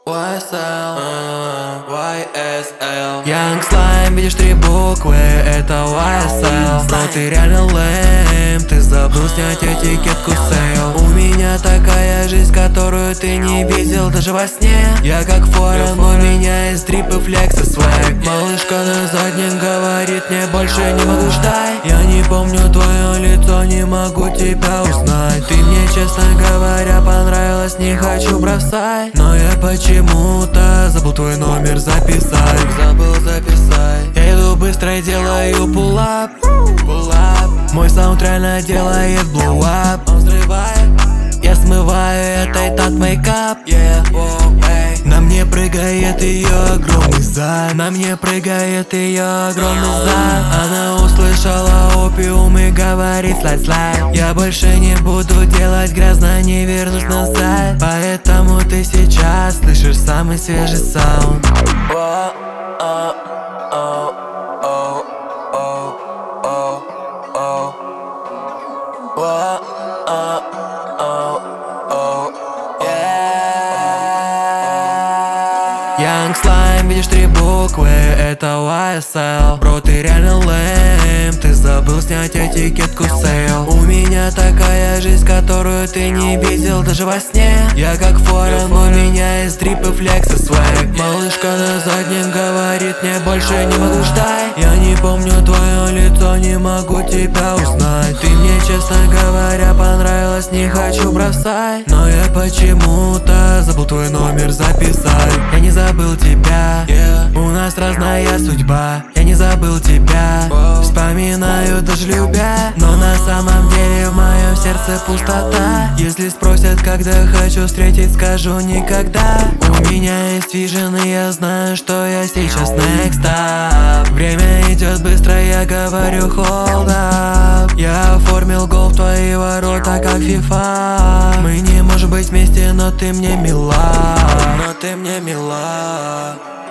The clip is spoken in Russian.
YSL, YSL. Young Slime, видишь три буквы, это YSL. Но ты реально лэм, ты забыл снять этикетку сейл. У меня такая жизнь, которую ты не видел даже во сне. Я как форен, у меня есть дрип и флекс и свэг. Малышка на заднем говорит, мне больше не могу ждать. Я не помню твое лицо, не могу тебя узнать. Ты мне, честно говоря, понравилась, не хочу бросать. Но я почему-то забыл твой номер записать. Я иду быстро и делаю пулап. Мой саунд реально делает блоуап. Он взрывает, я смываю этой тат мейкап. На мне прыгает ее огромный зад. На мне прыгает ее огромный зад. Она услышала опиум и говорит слайд. Я больше не буду делать грязно, не вернусь назад. Поэтому ты сейчас слышишь самый свежий саунд. Young Slime, видишь три буквы, это YSL. Бро, ты реально лэм, ты забыл снять этикетку сейл. У меня такая жизнь, которую ты не видел даже во сне. Я как форен, у меня есть дрип и флекс и свэг. Малышка на заднем говорит, мне больше не могу ждать. Я не помню твое лицо, не могу тебя узнать. Ты мне, честно говоря, понравилась, не хочу бросать. Но я почему-то забыл твой номер записать. Я не забыл тебя, у нас разная судьба. Я не забыл тебя, вспоминаю даже любя. Но на самом деле в моем сердце пустота. Если спросят, когда хочу встретить, скажу никогда. У меня есть вижен, и я знаю, что я сейчас next up. Время идет быстро, я говорю hold up. Я оформил гол в твои ворота, как FIFA. Мы не можем быть вместе, но ты мне мила.